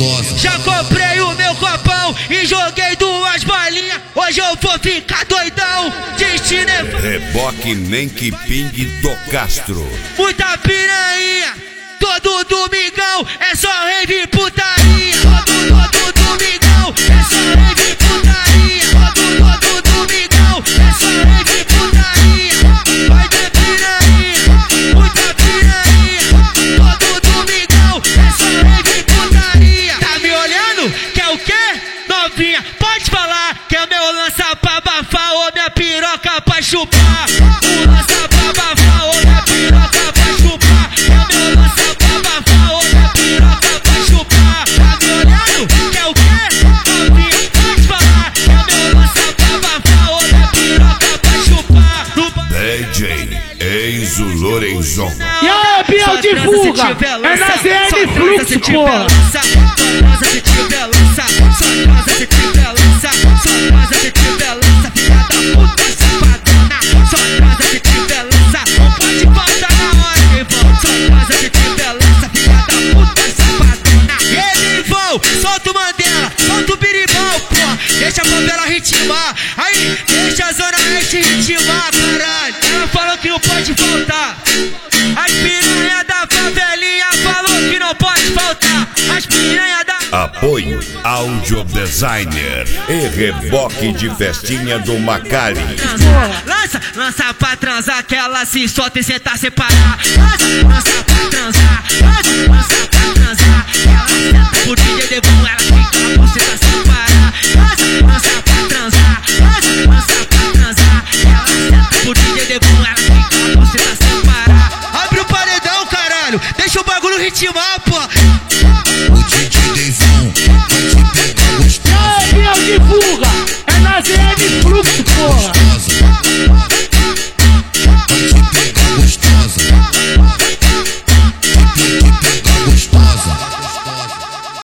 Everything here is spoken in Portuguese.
nervosa. Já comprei o meu copão e joguei 2 balinhas. Hoje eu vou ficar doidão. Destino é Reboque nem que pingue do Castro. muita piranha. Todo domingão é só rave putaria. Todo domingão é só rave putaria. Todo domingão é só rave putaria. Vai ter piranha, muita piranha. Todo domingão é só rave putaria. Tá me olhando? Quer o quê? Novinha, pode falar que é meu lança pra abafar ou minha piroca pra chupar. O lança pra abafar ou minha piroca pra chupar. É meu lança pra abafar ou minha piroca pra chupar. Tá me olhando? Quer o quê? Novinha, pode falar que é meu lança pra abafar ou minha piroca pra chupar. DJ Enzo Lorenzon. E aí, Biel de fuga? É na ZN Fluxo, porra. Só casa se tiver lança, só casa se tiver lança, só casa se tiver lança, filha da puta safadona. Só casa se tiver lança, não pode faltar na hora, irmão. Só casa se tiver lança, filha da puta safadona. E aí, irmão, solta o Mandela, solta o biribão, porra. Deixa a favela ritmar, aí, deixa a zona oeste ritmar, caralho. Ela falou que não pode faltar. As piranha da favelinha falou que não pode faltar. As piranha da... Apoio Audio Designer e reboque de festinha do Macari. Lança, lança pra transar que ela se solta e senta sem parar. Lança, lança pra transar, lança pra transar que ela senta por